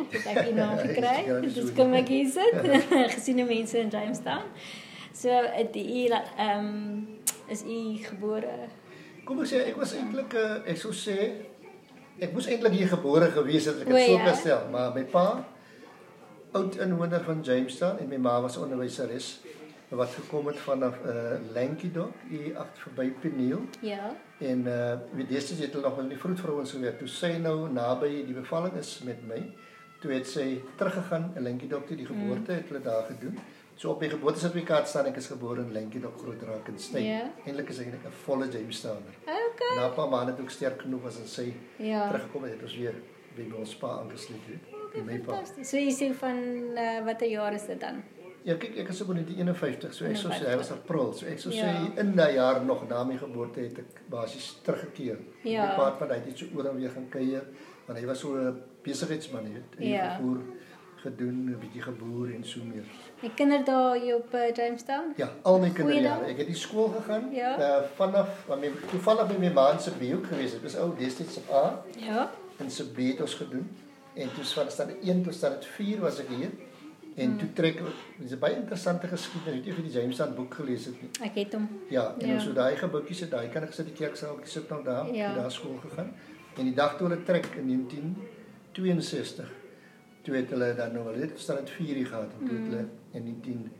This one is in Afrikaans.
het ek die naam gekry. Dus kom ek hier sit, gesien die mense in Jamestown. So, is u gebore? Kom ek sê, ek was eintlik, ek sou sê, ek moes eintlik hier gebore gewees het, ek het so kan stel, maar my pa, oud inwoner van Jamestown, en my ma was onderwyseres, wat gekom het vanaf Languedoc, hier verby Peniel. Ja. En destyds het hulle nog wel die vroedvrouens gewerk. Toe sy nou naby die bevalling is met my, toe het sy teruggegaan in Languedoc toe, die geboorte het hulle daar gedoen. So op my geboortesertifikaat staan ek is gebore in Languedoc, Groot-Drakensberg. Ja. Eintlik is ek 'n volle Jamestowner. Okay. Na 'n paar maande toe ek sterk genoeg was en sy teruggekom het, ons weer by ons pa aangesluit het. Okay, fantasties. So jy sê van watter jaar is dit dan? Ja, kyk, ek is op 1951, so ek sou sê, hy was April, so ek sou sê, in dat jaar nog na my geboorte het ek basies teruggekeer. Ja. Die paard van hy het so oor en weer gaan kuier, want hy was so 'n besigheidsman, jy weet, en gevoer gedoen, 'n bietjie geboer en so meer. My kinderdae hier op Jamestown? Ja, al my kinderjare. Ek het die skool gegaan, vanaf, toevallig by my ma se B ook gewees het, dis ou destyds op A, en se B het ons gedoen, en toe van stand 1 tot stand 4 was ek hier, en toe trek, dis 'n baie interessante geskiedenis, weet jy of jy die Jamestown boek gelees het nie? Ek het hom. Ja, en ons so daai gebouetjies het daai kan ek sit die kerksaal sit nou daar, daar skool gegaan. En die dag toe hulle trek in 1962, toe het hulle dan nou wel dit stand 4 gehad, en toe het hulle in